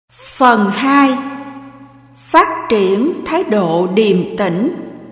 Phần 2. Phát triển thái độ điềm tĩnh.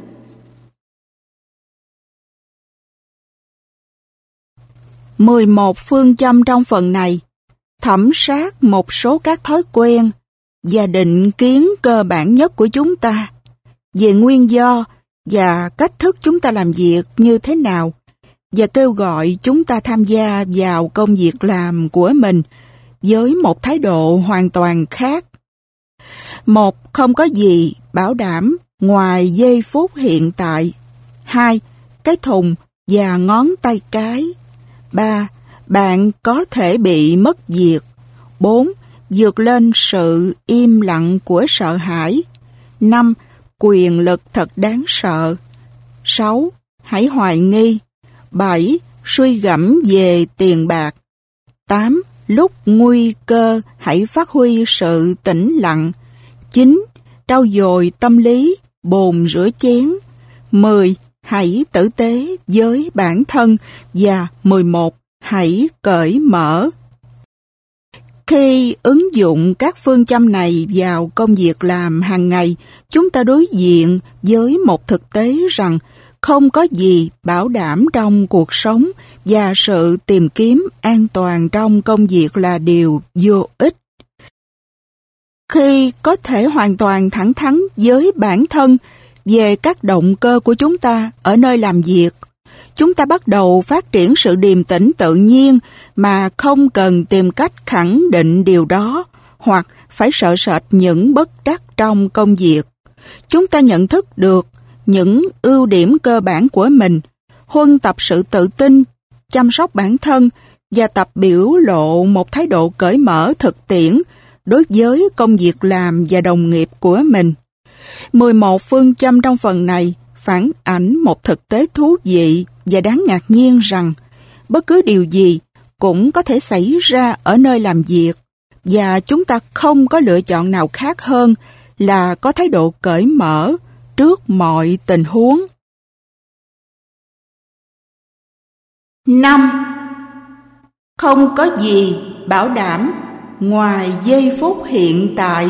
Mười một phương châm trong phần này thẩm sát một số các thói quen và định kiến cơ bản nhất của chúng ta về nguyên do và cách thức chúng ta làm việc như thế nào, và kêu gọi chúng ta tham gia vào công việc làm của mình với một thái độ hoàn toàn khác. Một, không có gì bảo đảm ngoài giây phút hiện tại. 2. Cái thùng và ngón tay cái. 3. Bạn có thể bị mất việc. 4. Vượt lên sự im lặng của sợ hãi. 5. Quyền lực thật đáng sợ. 6. Hãy hoài nghi. 7. Suy gẫm về tiền bạc. 8. Lúc nguy cơ hãy phát huy sự tĩnh lặng. 9. Trau dồi tâm lý, bồn rửa chén. 10. Hãy tử tế với bản thân. Và 11. Hãy cởi mở. Khi ứng dụng các phương châm này vào công việc làm hàng ngày, chúng ta đối diện với một thực tế rằng không có gì bảo đảm trong cuộc sống và sự tìm kiếm an toàn trong công việc là điều vô ích. Khi có thể hoàn toàn thẳng thắn với bản thân về các động cơ của chúng ta ở nơi làm việc, chúng ta bắt đầu phát triển sự điềm tĩnh tự nhiên mà không cần tìm cách khẳng định điều đó hoặc phải sợ sệt những bất trắc trong công việc. Chúng ta nhận thức được những ưu điểm cơ bản của mình, huân tập sự tự tin, chăm sóc bản thân và tập biểu lộ một thái độ cởi mở thực tiễn đối với công việc làm và đồng nghiệp của mình. 11 phương châm trong phần này phản ảnh một thực tế thú vị và đáng ngạc nhiên rằng bất cứ điều gì cũng có thể xảy ra ở nơi làm việc, và chúng ta không có lựa chọn nào khác hơn là có thái độ cởi mở trước mọi tình huống. 5. Không có gì bảo đảm ngoài giây phút hiện tại.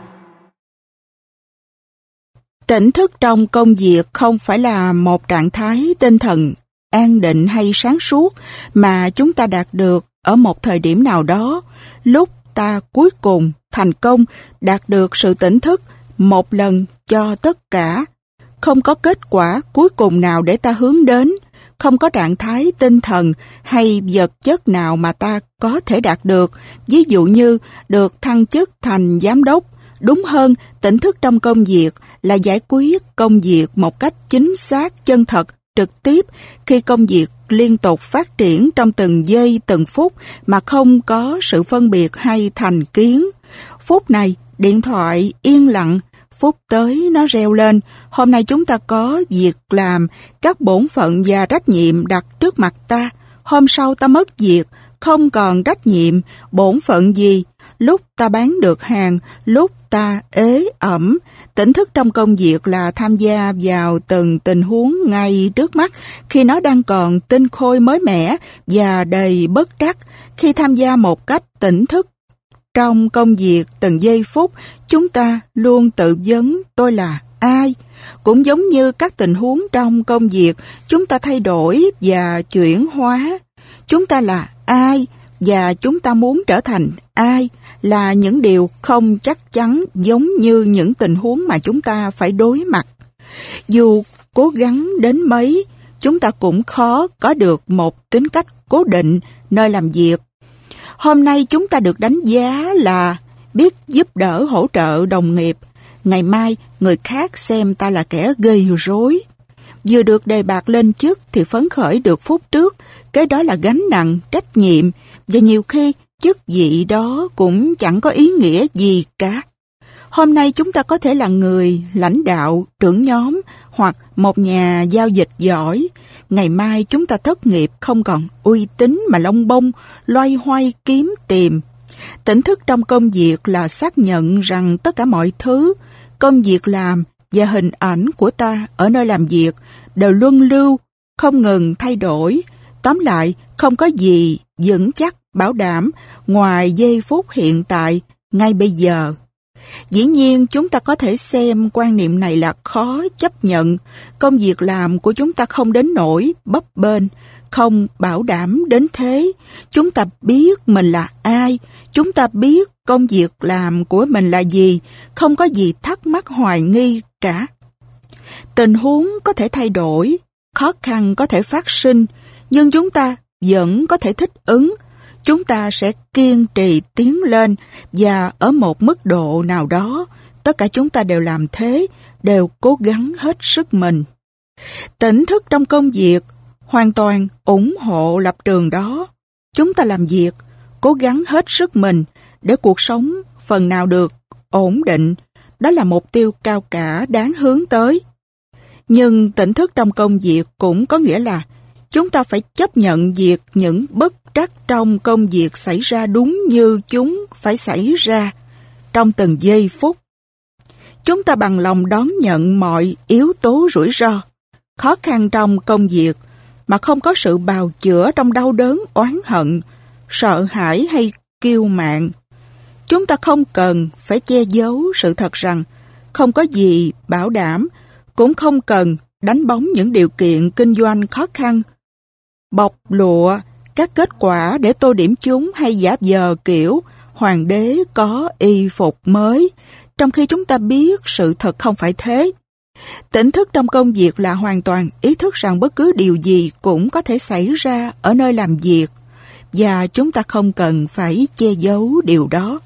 Tỉnh thức trong công việc không phải là một trạng thái tinh thần an định hay sáng suốt mà chúng ta đạt được ở một thời điểm nào đó, lúc ta cuối cùng thành công đạt được sự tỉnh thức một lần cho tất cả. Không có kết quả cuối cùng nào để ta hướng đến, không có trạng thái tinh thần hay vật chất nào mà ta có thể đạt được, ví dụ như được thăng chức thành giám đốc. Đúng hơn, tỉnh thức trong công việc là giải quyết công việc một cách chính xác, chân thật, trực tiếp khi công việc liên tục phát triển trong từng giây từng phút mà không có sự phân biệt hay thành kiến. Phút này, điện thoại yên lặng, phút tới nó reo lên, hôm nay chúng ta có việc làm, các bổn phận và trách nhiệm đặt trước mặt ta. Hôm sau ta mất việc, không còn trách nhiệm, bổn phận gì. Lúc ta bán được hàng, lúc ta ế ẩm. Tỉnh thức trong công việc là tham gia vào từng tình huống ngay trước mắt khi nó đang còn tinh khôi mới mẻ và đầy bất trắc. Khi tham gia một cách tỉnh thức trong công việc từng giây phút, chúng ta luôn tự vấn tôi là ai. Cũng giống như các tình huống trong công việc, chúng ta thay đổi và chuyển hóa. Chúng ta là ai và chúng ta muốn trở thành ai là những điều không chắc chắn, giống như những tình huống mà chúng ta phải đối mặt. Dù cố gắng đến mấy, chúng ta cũng khó có được một tính cách cố định nơi làm việc. Hôm nay chúng ta được đánh giá là biết giúp đỡ hỗ trợ đồng nghiệp. Ngày mai người khác xem ta là kẻ gây rối. Vừa được đề bạt lên chức thì phấn khởi được phút trước, cái đó là gánh nặng, trách nhiệm, và nhiều khi chức vị đó cũng chẳng có ý nghĩa gì cả. Hôm nay chúng ta có thể là người lãnh đạo, trưởng nhóm hoặc một nhà giao dịch giỏi. Ngày mai chúng ta thất nghiệp, không còn uy tín mà lông bông, loay hoay kiếm tìm. Tỉnh thức trong công việc là xác nhận rằng tất cả mọi thứ, công việc làm và hình ảnh của ta ở nơi làm việc đều luân lưu, không ngừng thay đổi. Tóm lại, không có gì vững chắc, bảo đảm ngoài giây phút hiện tại ngay bây giờ. Dĩ nhiên chúng ta có thể xem quan niệm này là khó chấp nhận. Công việc làm của chúng ta không đến nỗi bấp bênh, không bảo đảm đến thế. Chúng ta biết mình là ai, chúng ta biết công việc làm của mình là gì, không có gì thắc mắc hoài nghi cả. Tình huống có thể thay đổi, khó khăn có thể phát sinh, nhưng chúng ta vẫn có thể thích ứng. Chúng ta sẽ kiên trì tiến lên và ở một mức độ nào đó, tất cả chúng ta đều làm thế, đều cố gắng hết sức mình. Tỉnh thức trong công việc, hoàn toàn ủng hộ lập trường đó. Chúng ta làm việc, cố gắng hết sức mình để cuộc sống phần nào được ổn định. Đó là mục tiêu cao cả đáng hướng tới. Nhưng tỉnh thức trong công việc cũng có nghĩa là chúng ta phải chấp nhận việc những bất trắc trong công việc xảy ra đúng như chúng phải xảy ra trong từng giây phút. Chúng ta bằng lòng đón nhận mọi yếu tố rủi ro, khó khăn trong công việc mà không có sự bào chữa trong đau đớn, oán hận, sợ hãi hay kiêu mạn. Chúng ta không cần phải che giấu sự thật rằng không có gì bảo đảm, cũng không cần đánh bóng những điều kiện kinh doanh khó khăn, bọc lụa các kết quả để tô điểm chúng hay giả vờ kiểu hoàng đế có y phục mới, trong khi chúng ta biết sự thật không phải thế. Tỉnh thức trong công việc là hoàn toàn ý thức rằng bất cứ điều gì cũng có thể xảy ra ở nơi làm việc, và chúng ta không cần phải che giấu điều đó.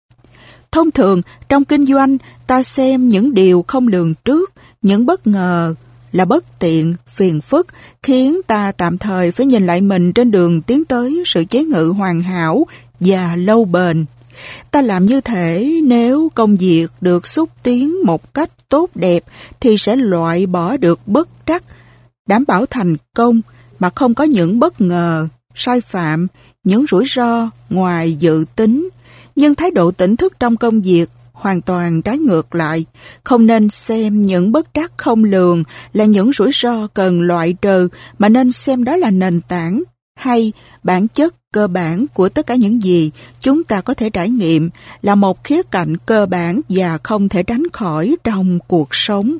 Thông thường, trong kinh doanh, ta xem những điều không lường trước, những bất ngờ là bất tiện, phiền phức, khiến ta tạm thời phải nhìn lại mình trên đường tiến tới sự chế ngự hoàn hảo và lâu bền. Ta làm như thế nếu công việc được xúc tiến một cách tốt đẹp thì sẽ loại bỏ được bất trắc, đảm bảo thành công mà không có những bất ngờ, sai phạm, những rủi ro ngoài dự tính. Nhưng thái độ tỉnh thức trong công việc hoàn toàn trái ngược lại, không nên xem những bất trắc không lường là những rủi ro cần loại trừ, mà nên xem đó là nền tảng hay bản chất cơ bản của tất cả những gì chúng ta có thể trải nghiệm, là một khía cạnh cơ bản và không thể tránh khỏi trong cuộc sống.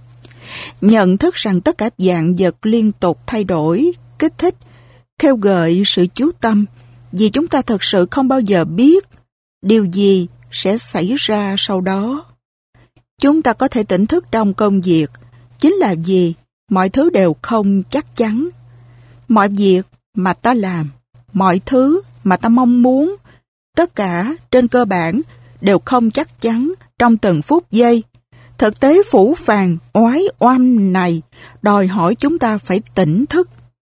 Nhận thức rằng tất cả vạn vật liên tục thay đổi, kích thích, khêu gợi sự chú tâm, vì chúng ta thật sự không bao giờ biết điều gì sẽ xảy ra sau đó. Chúng ta có thể tỉnh thức trong công việc, chính là vì mọi thứ đều không chắc chắn. Mọi việc mà ta làm, mọi thứ mà ta mong muốn, tất cả trên cơ bản đều không chắc chắn trong từng phút giây. Thực tế phũ phàng, oái oăm này đòi hỏi chúng ta phải tỉnh thức.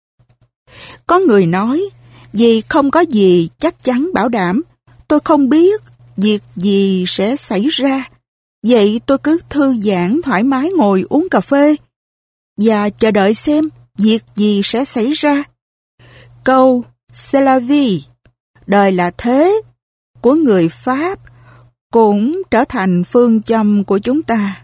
Có người nói, vì không có gì chắc chắn bảo đảm, tôi không biết việc gì sẽ xảy ra. Vậy tôi cứ thư giãn thoải mái ngồi uống cà phê và chờ đợi xem việc gì sẽ xảy ra. Câu C'est la vie, đời là thế, của người Pháp cũng trở thành phương châm của chúng ta.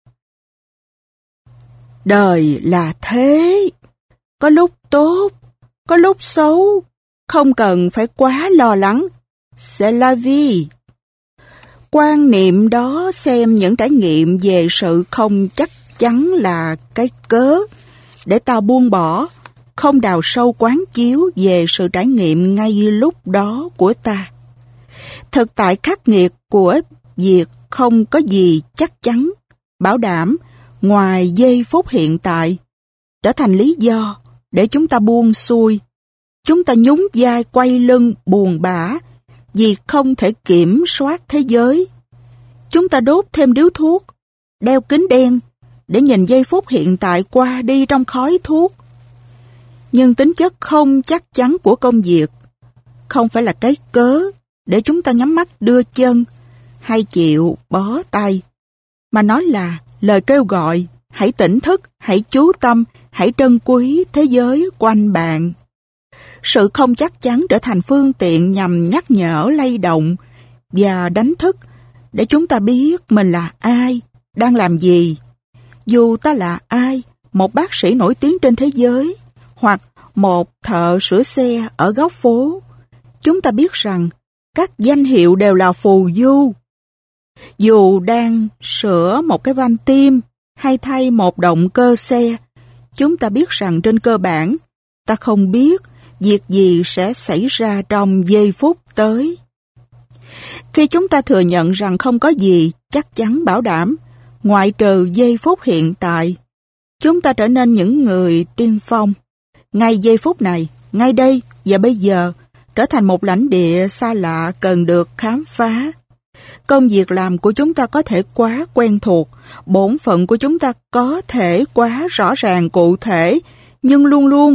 Đời là thế, có lúc tốt, có lúc xấu, không cần phải quá lo lắng. C'est la vie. Quan niệm đó xem những trải nghiệm về sự không chắc chắn là cái cớ để ta buông bỏ, không đào sâu quán chiếu về sự trải nghiệm ngay lúc đó của ta. Thực tại khắc nghiệt của việc không có gì chắc chắn, bảo đảm ngoài giây phút hiện tại, trở thành lý do để chúng ta buông xuôi. Chúng ta nhún vai quay lưng buồn bã vì không thể kiểm soát thế giới. Chúng ta đốt thêm điếu thuốc, đeo kính đen để nhìn giây phút hiện tại qua đi trong khói thuốc. Nhưng tính chất không chắc chắn của công việc không phải là cái cớ để chúng ta nhắm mắt đưa chân hay chịu bó tay, mà nó là lời kêu gọi: hãy tỉnh thức, hãy chú tâm, hãy trân quý thế giới quanh bạn. Sự không chắc chắn trở thành phương tiện nhằm nhắc nhở, lay động và đánh thức để chúng ta biết mình là ai, đang làm gì. Dù ta là ai, một bác sĩ nổi tiếng trên thế giới hoặc một thợ sửa xe ở góc phố, chúng ta biết rằng Các danh hiệu đều là phù du. Dù đang sửa một cái van tim hay thay một động cơ xe, chúng ta biết rằng trên cơ bản, ta không biết việc gì sẽ xảy ra trong giây phút tới. Khi chúng ta thừa nhận rằng không có gì chắc chắn bảo đảm, ngoại trừ giây phút hiện tại, chúng ta trở nên những người tiên phong. Ngay giây phút này, ngay đây và bây giờ, trở thành một lãnh địa xa lạ cần được khám phá. Công việc làm của chúng ta có thể quá quen thuộc, bổn phận của chúng ta có thể quá rõ ràng cụ thể, nhưng luôn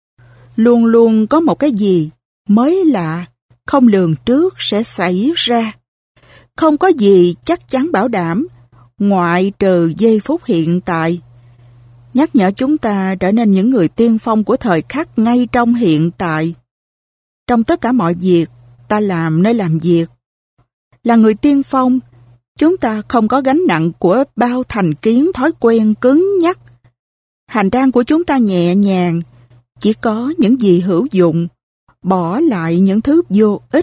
luôn có một cái gì mới lạ, không lường trước sẽ xảy ra. Không có gì chắc chắn bảo đảm, ngoại trừ giây phút hiện tại. Nhắc nhở chúng ta trở nên những người tiên phong của thời khắc ngay trong hiện tại. Trong tất cả mọi việc, ta làm nơi làm việc. Là người tiên phong, chúng ta không có gánh nặng của bao thành kiến thói quen cứng nhắc. Hành trang của chúng ta nhẹ nhàng, chỉ có những gì hữu dụng, bỏ lại những thứ vô ích.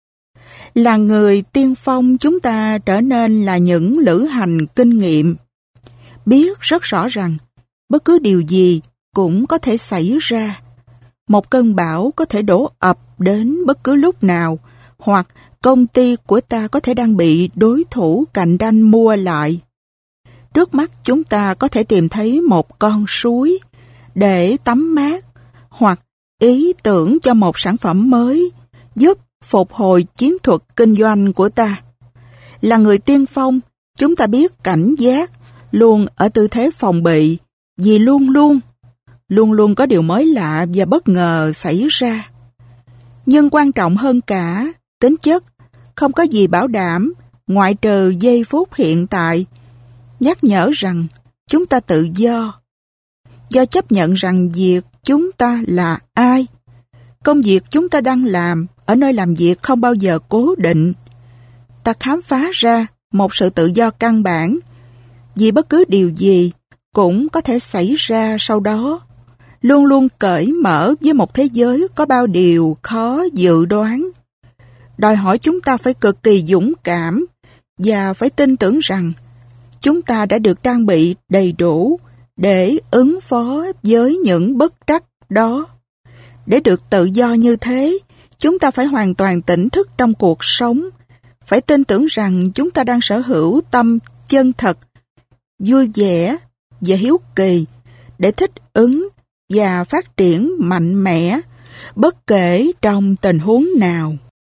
Là người tiên phong, chúng ta trở nên là những lữ hành kinh nghiệm. Biết rất rõ rằng, bất cứ điều gì cũng có thể xảy ra. Một cơn bão có thể đổ ập đến bất cứ lúc nào, hoặc công ty của ta có thể đang bị đối thủ cạnh tranh mua lại. Trước mắt chúng ta có thể tìm thấy một con suối để tắm mát, hoặc ý tưởng cho một sản phẩm mới giúp phục hồi chiến thuật kinh doanh của ta. Là người tiên phong, chúng ta biết cảnh giác, luôn ở tư thế phòng bị, vì luôn luôn có điều mới lạ và bất ngờ xảy ra. Nhưng quan trọng hơn cả, tính chất, không có gì bảo đảm, ngoại trừ giây phút hiện tại, nhắc nhở rằng chúng ta tự do. Do chấp nhận rằng việc chúng ta là ai, công việc chúng ta đang làm ở nơi làm việc không bao giờ cố định. Ta khám phá ra một sự tự do căn bản, vì bất cứ điều gì cũng có thể xảy ra sau đó. Luôn luôn cởi mở với một thế giới có bao điều khó dự đoán. Đòi hỏi chúng ta phải cực kỳ dũng cảm và phải tin tưởng rằng chúng ta đã được trang bị đầy đủ để ứng phó với những bất trắc đó. Để được tự do như thế, chúng ta phải hoàn toàn tỉnh thức trong cuộc sống, phải tin tưởng rằng chúng ta đang sở hữu tâm chân thật, vui vẻ và hiếu kỳ để thích ứng và phát triển mạnh mẽ, bất kể trong tình huống nào.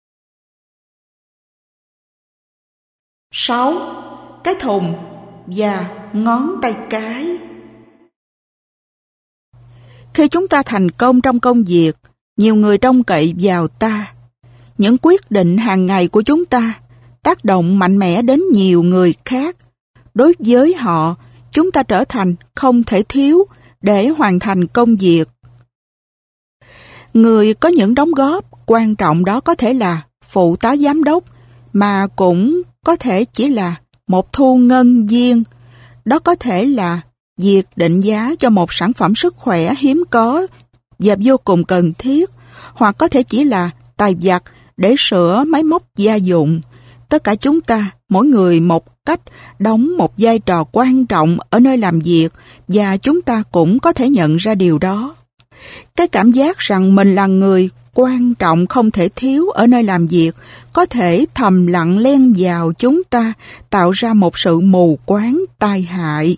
6. Cái thùng và ngón tay cái. Khi chúng ta thành công trong công việc, nhiều người trông cậy vào ta. Những quyết định hàng ngày của chúng ta tác động mạnh mẽ đến nhiều người khác. Đối với họ, chúng ta trở thành không thể thiếu để hoàn thành công việc. Người có những đóng góp quan trọng đó có thể là phụ tá giám đốc, mà cũng có thể chỉ là một thu ngân viên. Đó có thể là việc định giá cho một sản phẩm sức khỏe hiếm có và vô cùng cần thiết, hoặc có thể chỉ là tài vặt để sửa máy móc gia dụng. Tất cả chúng ta, mỗi người một cách, đóng một vai trò quan trọng ở nơi làm việc, và chúng ta cũng có thể nhận ra điều đó. Cái cảm giác rằng mình là người quan trọng không thể thiếu ở nơi làm việc có thể thầm lặng len vào chúng ta, tạo ra một sự mù quáng tai hại.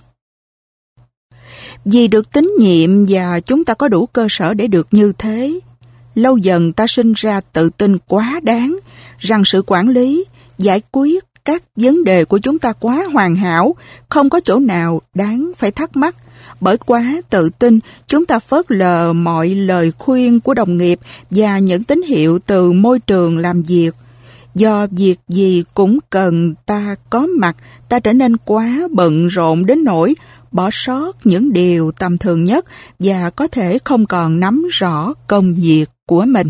Vì được tín nhiệm và chúng ta có đủ cơ sở để được như thế, lâu dần ta sinh ra tự tin quá đáng rằng sự quản lý, giải quyết các vấn đề của chúng ta quá hoàn hảo, không có chỗ nào đáng phải thắc mắc. Bởi quá tự tin, chúng ta phớt lờ mọi lời khuyên của đồng nghiệp và những tín hiệu từ môi trường làm việc. Do việc gì cũng cần ta có mặt, ta trở nên quá bận rộn đến nỗi bỏ sót những điều tầm thường nhất và có thể không còn nắm rõ công việc của mình.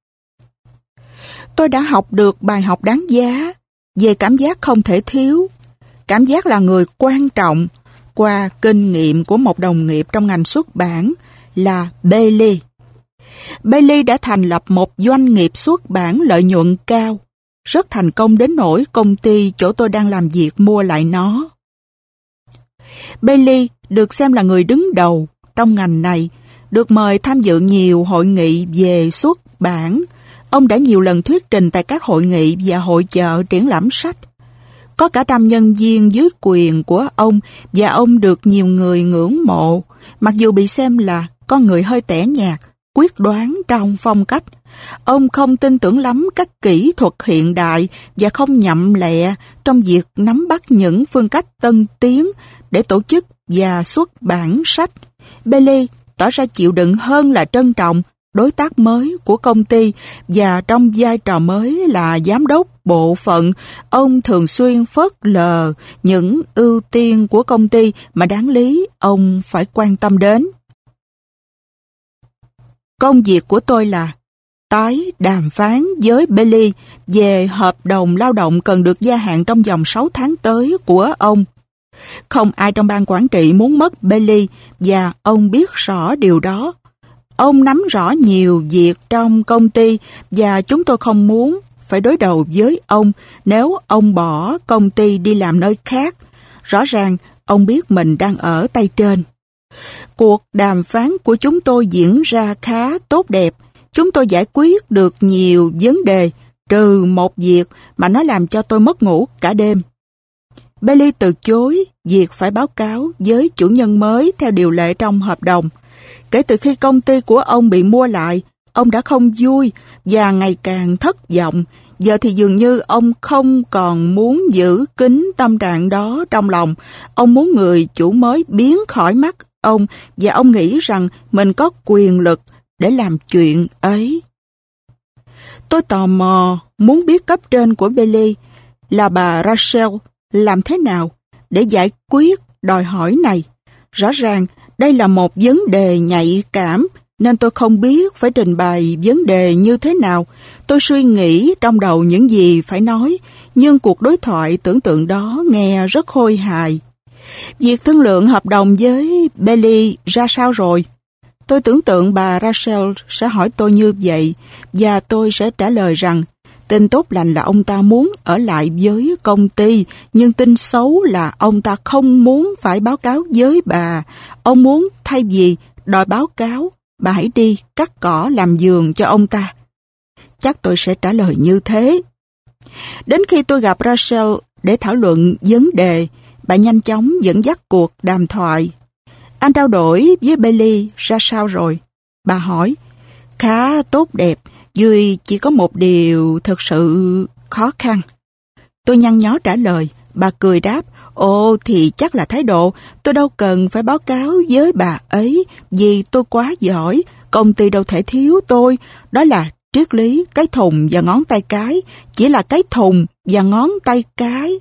Tôi đã học được bài học đáng giá về cảm giác không thể thiếu, cảm giác là người quan trọng, qua kinh nghiệm của một đồng nghiệp trong ngành xuất bản là Bailey. Bailey đã thành lập một doanh nghiệp xuất bản lợi nhuận cao, rất thành công đến nỗi công ty chỗ tôi đang làm việc mua lại nó. Bailey được xem là người đứng đầu trong ngành này, được mời tham dự nhiều hội nghị về xuất bản. Ông đã nhiều lần thuyết trình tại các hội nghị và hội chợ triển lãm sách. Có cả trăm nhân viên dưới quyền của ông và ông được nhiều người ngưỡng mộ, mặc dù bị xem là con người hơi tẻ nhạt, quyết đoán trong phong cách. Ông không tin tưởng lắm các kỹ thuật hiện đại và không nhậm lẹ trong việc nắm bắt những phương cách tân tiến để tổ chức và xuất bản sách. Bailey tỏ ra chịu đựng hơn là trân trọng đối tác mới của công ty, và trong vai trò mới là giám đốc bộ phận, ông thường xuyên phớt lờ những ưu tiên của công ty mà đáng lý ông phải quan tâm đến. Công việc của tôi là tái đàm phán với Bailey về hợp đồng lao động cần được gia hạn trong vòng 6 tháng tới của ông. Không ai trong ban quản trị muốn mất Bailey và ông biết rõ điều đó. Ông nắm rõ nhiều việc trong công ty và chúng tôi không muốn phải đối đầu với ông nếu ông bỏ công ty đi làm nơi khác. Rõ ràng ông biết mình đang ở tay trên. Cuộc đàm phán của chúng tôi diễn ra khá tốt đẹp. Chúng tôi giải quyết được nhiều vấn đề, trừ một việc mà nó làm cho tôi mất ngủ cả đêm. Bailey từ chối việc phải báo cáo với chủ nhân mới theo điều lệ trong hợp đồng. Kể từ khi công ty của ông bị mua lại, ông đã không vui và ngày càng thất vọng. Giờ thì dường như ông không còn muốn giữ kín tâm trạng đó trong lòng. Ông muốn người chủ mới biến khỏi mắt ông và ông nghĩ rằng mình có quyền lực để làm chuyện ấy. Tôi tò mò muốn biết cấp trên của Bailey là bà Rachel làm thế nào để giải quyết đòi hỏi này. Rõ ràng đây là một vấn đề nhạy cảm nên tôi không biết phải trình bày vấn đề như thế nào. Tôi suy nghĩ trong đầu những gì phải nói, nhưng cuộc đối thoại tưởng tượng đó nghe rất khôi hài. Việc thương lượng hợp đồng với Bailey ra sao rồi? Tôi tưởng tượng bà Rachel sẽ hỏi tôi như vậy và tôi sẽ trả lời rằng tin tốt lành là ông ta muốn ở lại với công ty, nhưng tin xấu là ông ta không muốn phải báo cáo với bà. Ông muốn thay vì đòi báo cáo, bà hãy đi cắt cỏ làm vườn cho ông ta. Chắc tôi sẽ trả lời như thế. Đến khi tôi gặp Rachel để thảo luận vấn đề, bà nhanh chóng dẫn dắt cuộc đàm thoại. Anh trao đổi với Bailey ra sao rồi? Bà hỏi. Khá tốt đẹp, duy chỉ có một điều thực sự khó khăn. Tôi nhăn nhó trả lời. Bà cười đáp, ồ thì chắc là thái độ. Tôi đâu cần phải báo cáo với bà ấy vì tôi quá giỏi. Công ty đâu thể thiếu tôi. Đó là triết lý cái thùng và ngón tay cái. Chỉ là cái thùng và ngón tay cái.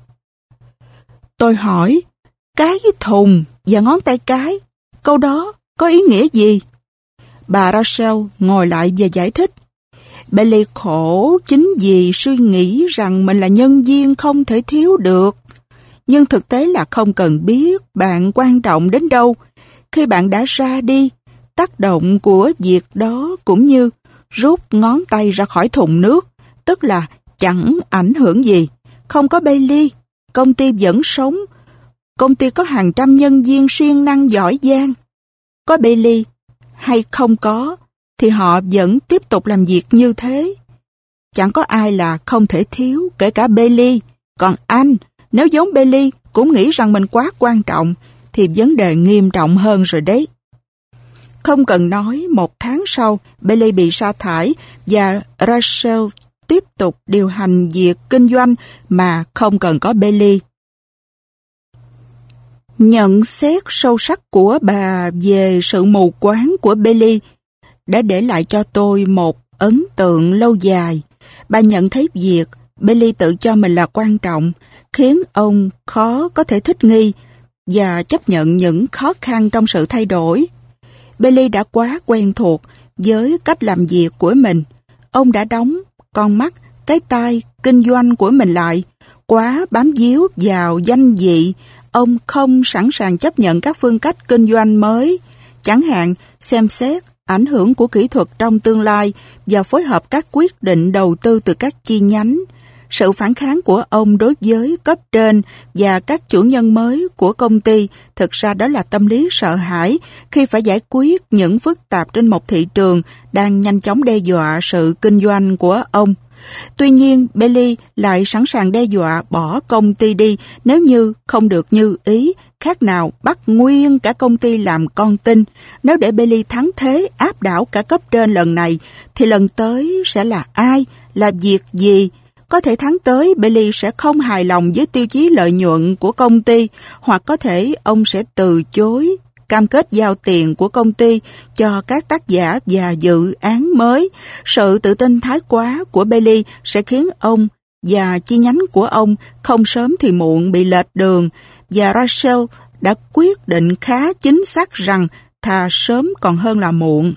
Tôi hỏi, cái thùng và ngón tay cái, câu đó có ý nghĩa gì? Bà Rachel ngồi lại và giải thích. Bailey khổ chính vì suy nghĩ rằng mình là nhân viên không thể thiếu được. Nhưng thực tế là không cần biết bạn quan trọng đến đâu. Khi bạn đã ra đi, tác động của việc đó cũng như rút ngón tay ra khỏi thùng nước, tức là chẳng ảnh hưởng gì. Không có Bailey, công ty vẫn sống. Công ty có hàng trăm nhân viên siêng năng giỏi giang. Có Bailey hay không có, thì họ vẫn tiếp tục làm việc như thế. Chẳng có ai là không thể thiếu, kể cả Bailey. Còn anh, nếu giống Bailey cũng nghĩ rằng mình quá quan trọng, thì vấn đề nghiêm trọng hơn rồi đấy. Không cần nói, 1 tháng sau, Bailey bị sa thải và Rachel tiếp tục điều hành việc kinh doanh mà không cần có Bailey. Nhận xét sâu sắc của bà về sự mù quáng của Bailey đã để lại cho tôi một ấn tượng lâu dài. Bà nhận thấy việc Bailey tự cho mình là quan trọng khiến ông khó có thể thích nghi và chấp nhận những khó khăn trong sự thay đổi. Bailey đã quá quen thuộc với cách làm việc của mình. Ông đã đóng con mắt, cái tai kinh doanh của mình lại, quá bám víu vào danh vị. Ông không sẵn sàng chấp nhận các phương cách kinh doanh mới, chẳng hạn xem xét ảnh hưởng của kỹ thuật trong tương lai và phối hợp các quyết định đầu tư từ các chi nhánh. Sự phản kháng của ông đối với cấp trên và các chủ nhân mới của công ty thực ra đó là tâm lý sợ hãi khi phải giải quyết những phức tạp trên một thị trường đang nhanh chóng đe dọa sự kinh doanh của ông. Tuy nhiên, Bailey lại sẵn sàng đe dọa bỏ công ty đi nếu như không được như ý, khác nào bắt nguyên cả công ty làm con tin. Nếu để Bailey thắng thế áp đảo cả cấp trên lần này, thì lần tới sẽ là ai, làm việc gì? Có thể tháng tới Bailey sẽ không hài lòng với tiêu chí lợi nhuận của công ty, hoặc có thể ông sẽ từ chối cam kết giao tiền của công ty cho các tác giả và dự án mới. Sự tự tin thái quá của Bailey sẽ khiến ông và chi nhánh của ông không sớm thì muộn bị lệch đường, và Rachel đã quyết định khá chính xác rằng thà sớm còn hơn là muộn.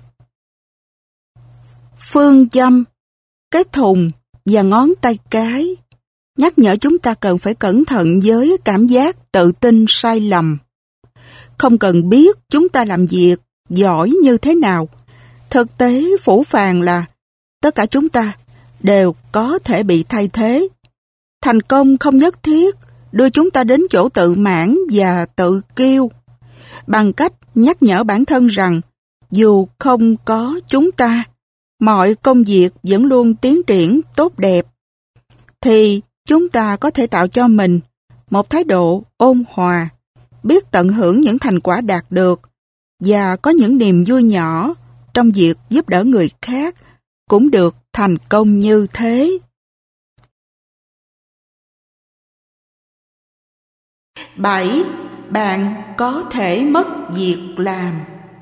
Phương châm, cái thùng và ngón tay cái nhắc nhở chúng ta cần phải cẩn thận với cảm giác tự tin sai lầm. Không cần biết chúng ta làm việc giỏi như thế nào. Thực tế phũ phàng là tất cả chúng ta đều có thể bị thay thế. Thành công không nhất thiết đưa chúng ta đến chỗ tự mãn và tự kiêu. Bằng cách nhắc nhở bản thân rằng dù không có chúng ta, mọi công việc vẫn luôn tiến triển tốt đẹp, thì chúng ta có thể tạo cho mình một thái độ ôn hòa, biết tận hưởng những thành quả đạt được và có những niềm vui nhỏ trong việc giúp đỡ người khác cũng được thành công như thế. 7. Bạn có thể mất việc làm.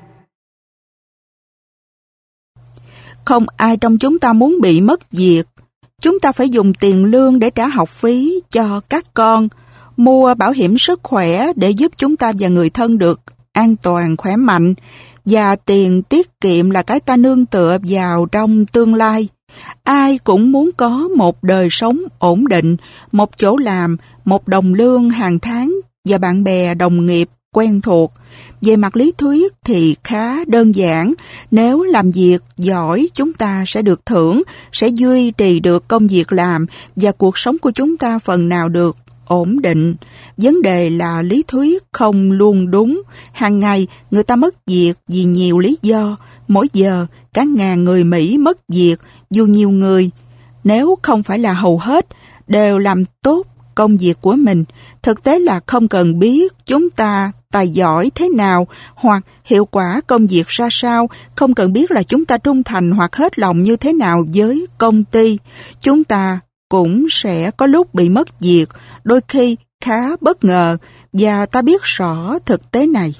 Không ai trong chúng ta muốn bị mất việc. Chúng ta phải dùng tiền lương để trả học phí cho các con, mua bảo hiểm sức khỏe để giúp chúng ta và người thân được an toàn, khỏe mạnh, và tiền tiết kiệm là cái ta nương tựa vào trong tương lai. Ai cũng muốn có một đời sống ổn định, một chỗ làm, một đồng lương hàng tháng và bạn bè đồng nghiệp quen thuộc. Về mặt lý thuyết thì khá đơn giản. Nếu làm việc giỏi, chúng ta sẽ được thưởng, sẽ duy trì được công việc làm và cuộc sống của chúng ta phần nào được ổn định. Vấn đề là lý thuyết không luôn đúng. Hàng ngày người ta mất việc vì nhiều lý do. Mỗi giờ cả ngàn người Mỹ mất việc, dù nhiều người, nếu không phải là hầu hết, đều làm tốt công việc của mình. Thực tế là không cần biết chúng ta tài giỏi thế nào hoặc hiệu quả công việc ra sao, không cần biết là chúng ta trung thành hoặc hết lòng như thế nào với công ty. Chúng ta cũng sẽ có lúc bị mất việc, đôi khi khá bất ngờ, và ta biết rõ thực tế này.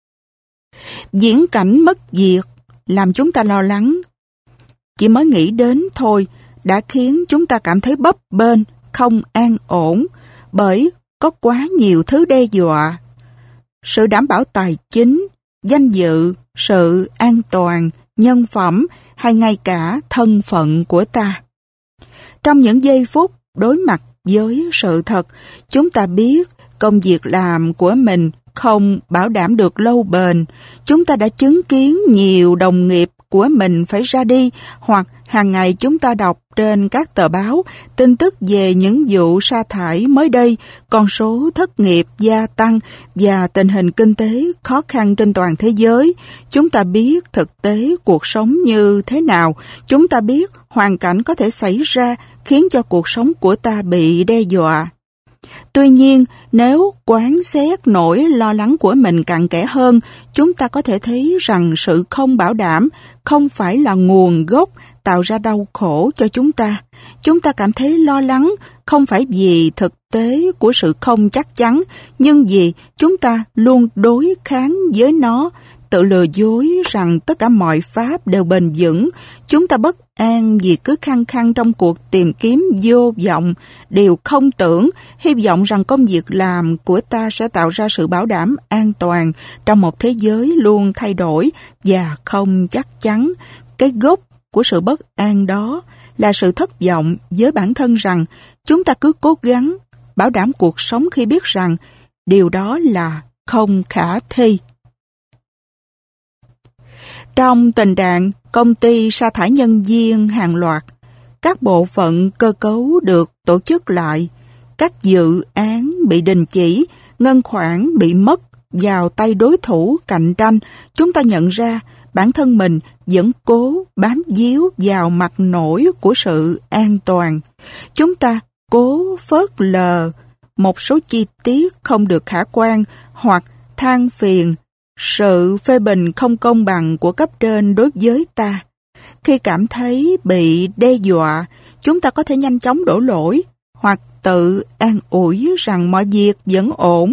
Viễn cảnh mất việc làm chúng ta lo lắng. Chỉ mới nghĩ đến thôi đã khiến chúng ta cảm thấy bấp bênh, không an ổn, bởi có quá nhiều thứ đe dọa. Sự đảm bảo tài chính, danh dự, sự an toàn, nhân phẩm hay ngay cả thân phận của ta. Trong những giây phút đối mặt với sự thật, chúng ta biết công việc làm của mình không bảo đảm được lâu bền. Chúng ta đã chứng kiến nhiều đồng nghiệp của mình phải ra đi, hoặc hàng ngày chúng ta đọc trên các tờ báo tin tức về những vụ sa thải mới đây, con số thất nghiệp gia tăng và tình hình kinh tế khó khăn trên toàn thế giới. Chúng ta biết thực tế cuộc sống như thế nào. Chúng ta biết hoàn cảnh có thể xảy ra khiến cho cuộc sống của ta bị đe dọa. Tuy nhiên, nếu quán xét nỗi lo lắng của mình cặn kẽ hơn, chúng ta có thể thấy rằng sự không bảo đảm không phải là nguồn gốc tạo ra đau khổ cho chúng ta. Chúng ta cảm thấy lo lắng không phải vì thực tế của sự không chắc chắn, nhưng vì chúng ta luôn đối kháng với nó, tự lừa dối rằng tất cả mọi pháp đều bền vững. Chúng ta bất an vì cứ khăng khăng trong cuộc tìm kiếm vô vọng, điều không tưởng, hy vọng rằng công việc làm của ta sẽ tạo ra sự bảo đảm an toàn trong một thế giới luôn thay đổi và không chắc chắn. Cái gốc của sự bất an đó là sự thất vọng với bản thân rằng chúng ta cứ cố gắng bảo đảm cuộc sống khi biết rằng điều đó là không khả thi. Trong tình trạng công ty sa thải nhân viên hàng loạt, các bộ phận cơ cấu được tổ chức lại, các dự án bị đình chỉ, ngân khoản bị mất vào tay đối thủ cạnh tranh, chúng ta nhận ra bản thân mình vẫn cố bám víu vào mặt nổi của sự an toàn. Chúng ta cố phớt lờ một số chi tiết không được khả quan hoặc than phiền sự phê bình không công bằng của cấp trên đối với ta. Khi cảm thấy bị đe dọa, chúng ta có thể nhanh chóng đổ lỗi hoặc tự an ủi rằng mọi việc vẫn ổn.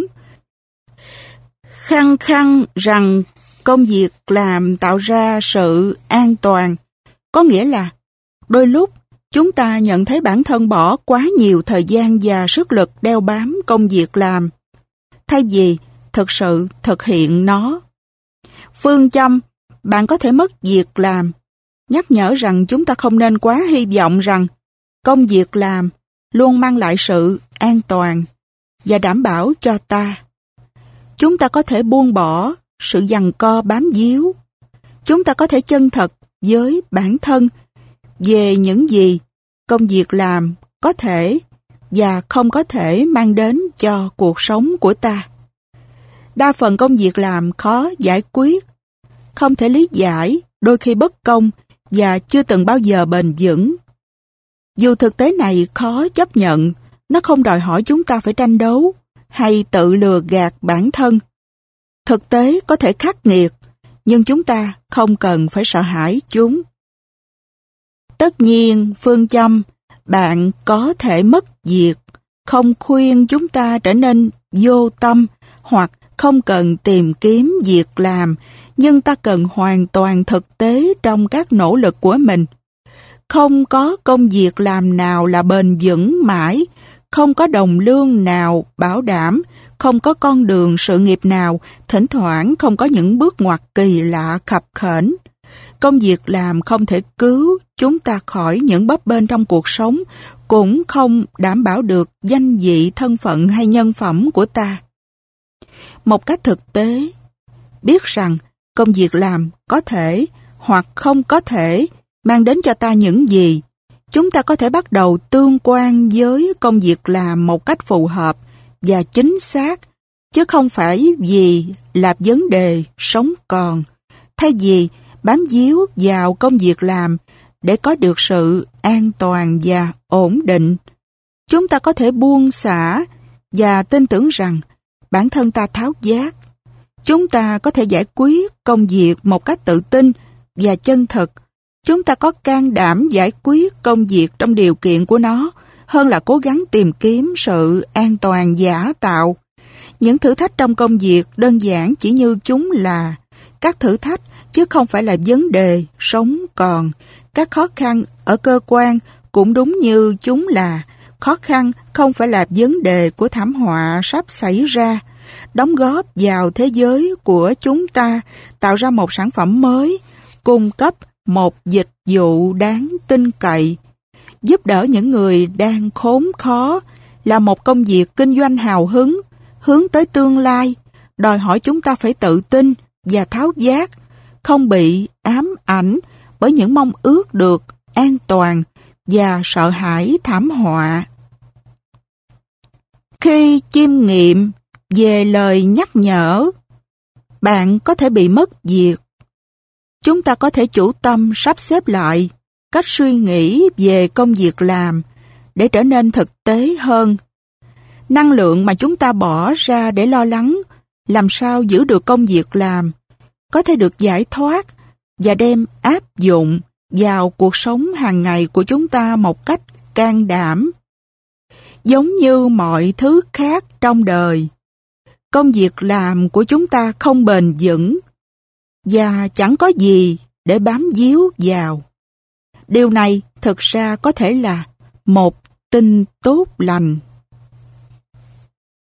Khăng khăng rằng công việc làm tạo ra sự an toàn, có nghĩa là đôi lúc chúng ta nhận thấy bản thân bỏ quá nhiều thời gian và sức lực đeo bám công việc làm, thay vì thực sự thực hiện nó. Phương châm bạn có thể mất việc làm nhắc nhở rằng chúng ta không nên quá hy vọng rằng công việc làm luôn mang lại sự an toàn và đảm bảo cho ta. Chúng ta có thể buông bỏ sự giằng co bám víu. Chúng ta có thể chân thật với bản thân về những gì công việc làm có thể và không có thể mang đến cho cuộc sống của ta. Đa phần công việc làm khó giải quyết, không thể lý giải, đôi khi bất công và chưa từng bao giờ bền vững. Dù thực tế này khó chấp nhận, nó không đòi hỏi chúng ta phải tranh đấu hay tự lừa gạt bản thân. Thực tế có thể khắc nghiệt, nhưng chúng ta không cần phải sợ hãi chúng. Tất nhiên, phương châm bạn có thể mất việc không khuyên chúng ta trở nên vô tâm hoặc không cần tìm kiếm việc làm, nhưng ta cần hoàn toàn thực tế trong các nỗ lực của mình. Không có công việc làm nào là bền vững mãi, không có đồng lương nào bảo đảm, không có con đường sự nghiệp nào, thỉnh thoảng không có những bước ngoặt kỳ lạ khập khểnh. Công việc làm không thể cứu chúng ta khỏi những bấp bênh trong cuộc sống, cũng không đảm bảo được danh vị, thân phận hay nhân phẩm của ta. Một cách thực tế, biết rằng công việc làm có thể hoặc không có thể mang đến cho ta những gì, chúng ta có thể bắt đầu tương quan với công việc làm một cách phù hợp và chính xác, chứ không phải vì là vấn đề sống còn, thay vì bám víu vào công việc làm để có được sự an toàn và ổn định. Chúng ta có thể buông xả và tin tưởng rằng bản thân ta tháo vát. Chúng ta có thể giải quyết công việc một cách tự tin và chân thực. Chúng ta có can đảm giải quyết công việc trong điều kiện của nó hơn là cố gắng tìm kiếm sự an toàn giả tạo. Những thử thách trong công việc đơn giản chỉ như chúng là các thử thách chứ không phải là vấn đề sống còn. Các khó khăn ở cơ quan cũng đúng như chúng là khó khăn, không phải là vấn đề của thảm họa sắp xảy ra. Đóng góp vào thế giới của chúng ta, tạo ra một sản phẩm mới, cung cấp một dịch vụ đáng tin cậy, giúp đỡ những người đang khốn khó, là một công việc kinh doanh hào hứng, hướng tới tương lai, đòi hỏi chúng ta phải tự tin và tháo vát, không bị ám ảnh bởi những mong ước được an toàn và sợ hãi thảm họa. Khi chiêm nghiệm về lời nhắc nhở, bạn có thể bị mất việc. Chúng ta có thể chủ tâm sắp xếp lại cách suy nghĩ về công việc làm để trở nên thực tế hơn. Năng lượng mà chúng ta bỏ ra để lo lắng làm sao giữ được công việc làm có thể được giải thoát và đem áp dụng vào cuộc sống hàng ngày của chúng ta một cách can đảm. Giống như mọi thứ khác trong đời, công việc làm của chúng ta không bền vững và chẳng có gì để bám víu vào. Điều này thực ra có thể là một tin tốt lành.